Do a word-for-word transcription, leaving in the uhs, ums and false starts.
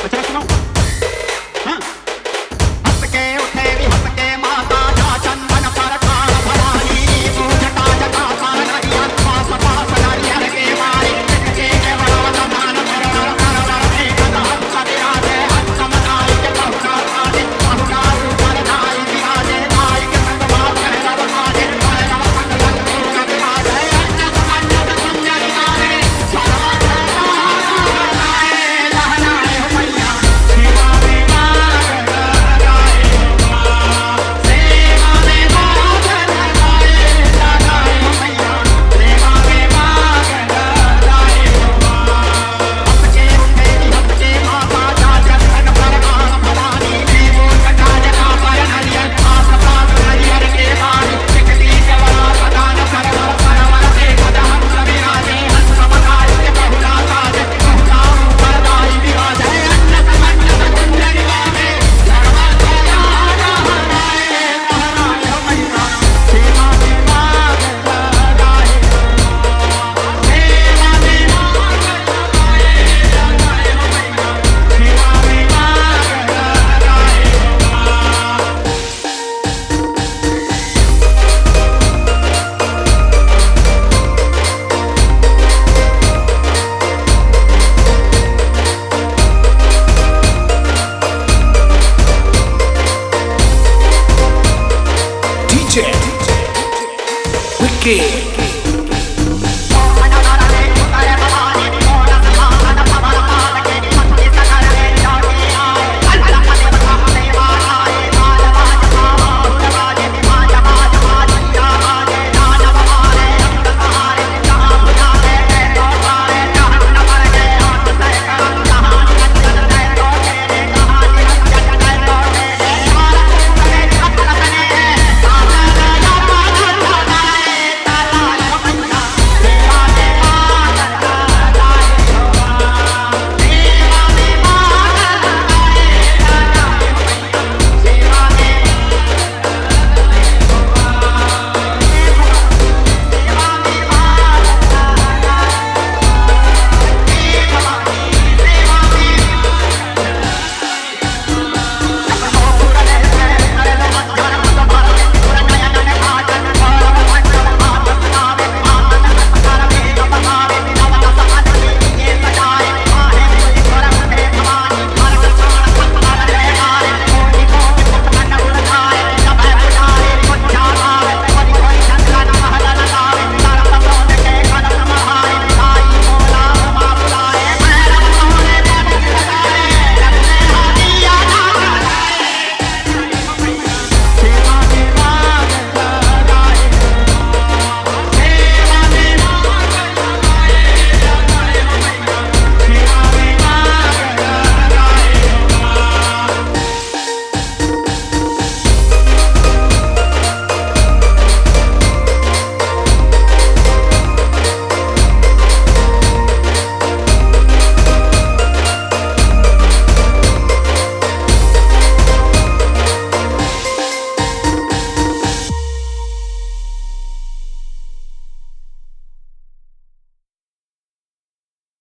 बचरा सुनाऊं? हाँ? हंस के उठे भी हंस के माता जा चंदन पर काल भवानी जटा जटा पार नरिया पास पास नरियर के मारे के के बड़ा दान कर कर कर एक हंस विराजे हंस मनाई के बहुना आदि बहुना ऊपर नाई विराजे नाई के संग बात करे रब आजे करे रब संग लग के विराजे अन्नत अन्नत सुंदर नारे Wicked.